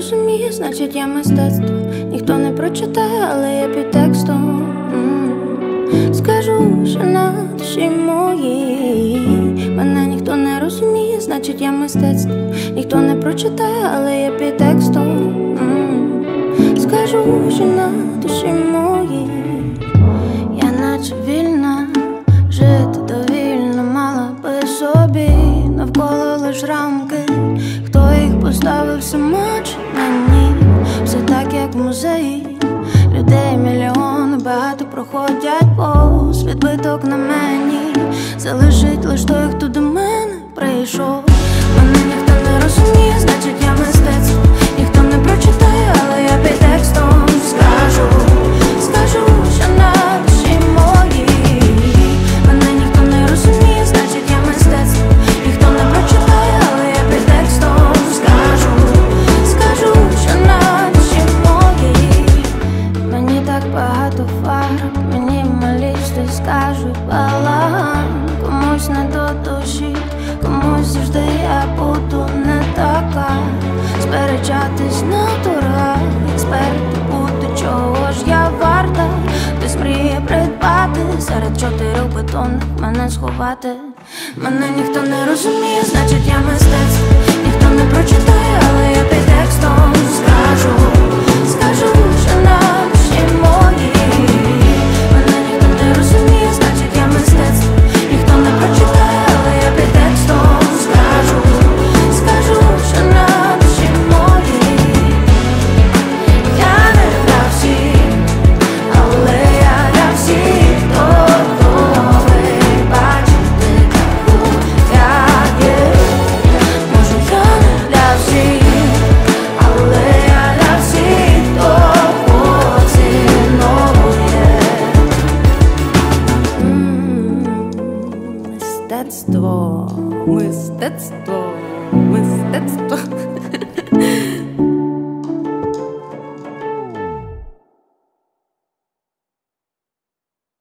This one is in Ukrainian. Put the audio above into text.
розуміє, значить я мистецтво. Ніхто не прочитає, але я під текстом. Скажу, що на душі моїй мене ніхто не розуміє, значить я мистецтво. Ніхто не прочитає, але я під текстом. Скажу, що на душі моїй я наче вільна, жити довільно мала би собі. Навколо лиш рамки, хто їх поставив, самоч мені. Все так, як в музеї. Людей мільйони, багато проходять повз. Відбиток на мені залишить лиш той, хто до мене прийшов. Мене ніхто не розуміє, значить я мистецтво. Ніхто не прочитає, але я під текстом. Скажу, що на душі моїй мене ніхто не розуміє, значить я мистецтво. Ніхто не прочитає, але я під текстом. Скажу, що на душі моїй. Мені так багато фарб, мінімалісти скажуть балаган. Комусь не до душі, комусь завжди я буду не така. Сперечатись на торгах, експерти будуть, чого ж я варта. Хтось мріє придбати, серед 4 бетонних мене сховати. Мене ніхто не розуміє, значить я мистецтво. Ніхто не прочитає, але я під текстом. Скажу, що на душі моїй мене ніхто не розуміє, значить я мистецтво. Ніхто не прочитає, але я під текстом. Скажу, що на душі моїй. Я не для всіх, але я для всіх, хто готовий бачити таку, як є. Може я не для всіх, але я для всіх, хто поціновує. Мистецтво, мистецтво, мистецтво.